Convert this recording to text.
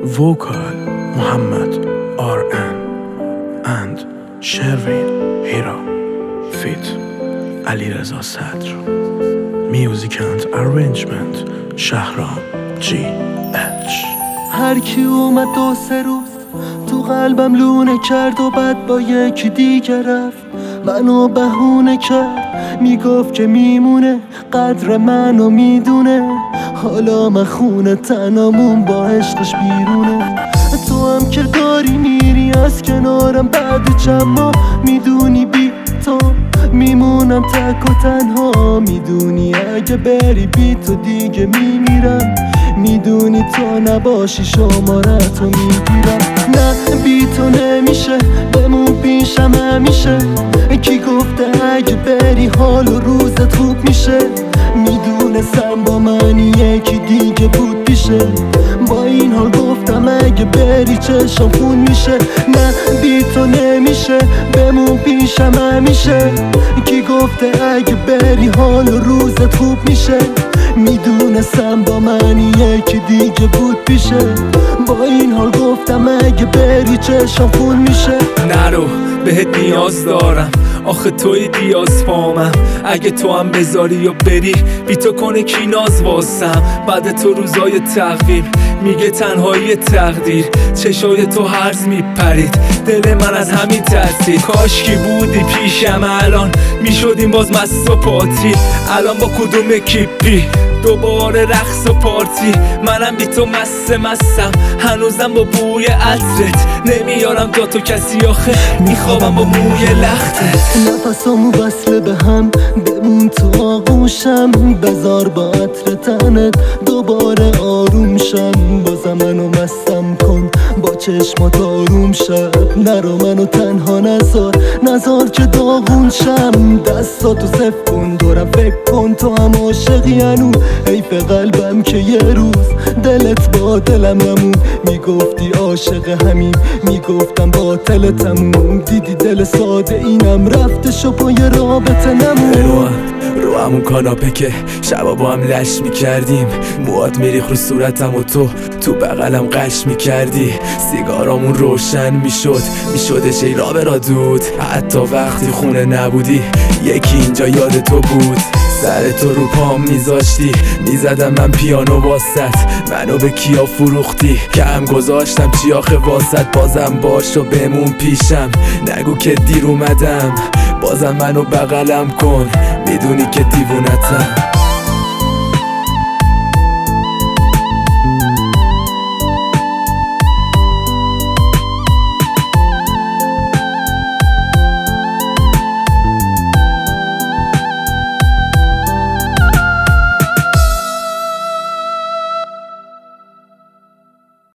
Vocal Muhammad R.N. and Sherwin Hira Fit Alireza Sadr. Music and arrangement Shahram G.H. هر کی اومد 2-3 روز تو قلبم لونه کرد و بعد با یکی دیگه رفت، منو بهونه کرد، میگفت که میمونه، قدر منو میدونه، حالا من خونه تنامون با عشقش بیرونه. تو هم که داری میری از کنارم بعد چند ماه، میدونی بی تو میمونم تک و تنها، میدونی اگه بری بی تو دیگه میمیرم، میدونی تو نباشی شمارتو میگیرم. نه بی تو نمیشه، بمون پیشم همیشه، کی گفته اگه بری حال و روزت خوب میشه، میدونستم با من یکی دیگه بود پیشه، با این حال گفتم اگه بری چشم خون میشه. نه بی تو نمیشه، بمون پیشم همیشه، کی گفته اگه بری حال و روزت خوب میشه، میدونستم با من یکی دیگه بود پیشه، با این حال گفتم اگه بری چشم خون میشه. نرو بهت نیاز دارم، آخه توی دیاز پامم، اگه تو هم بذاری و بری بی تو کنه کی ناز واسم، بعد تو روزای تقویم میگه تنهایی تقدیر، چشای تو هرز میپرید، دل من از همین ترسید، کاش کی بودی پیشم الان میشدیم باز مست و پاتی، الان با کدوم کیپی دوباره رقص و پارتی، منم بی تو مستم، هنوزم با بوی عطرت نمیارم تا تو کسی، آخه میخوابم با موی لختت. نفسامو وصله به هم بمون تو آغوشم، بذار با عطر تنت دوباره آروم شم، بازم منو مستم کن با چشمات آروم شب، نرو منو تنها نذار که داغون شم، دستاتو صف کن دورم فکر کن، تو هم عاشقی هنو، حیف قلبم که یه روز دلت با دلم نمون، میگفتی عاشق همین، میگفتم باطل تموم، دیدی دل ساده اینم رفتش و پای رابطه نمون. رو همون کاناپه که شبا با هم لش میکردیم، موات میریخ رو صورتم و تو بغلم قش میکردی، سیگارامون روشن میشدش ای را برا دود، حتی وقتی خونه نبودی یکی اینجا یاد تو بود، سر تو رو پام میذاشتی، میزدم من پیانو واسط، منو به کیا فروختی، کم گذاشتم چی آخه واسط، بازم باشو بمون پیشم، نگو که دیر اومدم، بازم منو بغلم کن، میدونی که دیوونتم.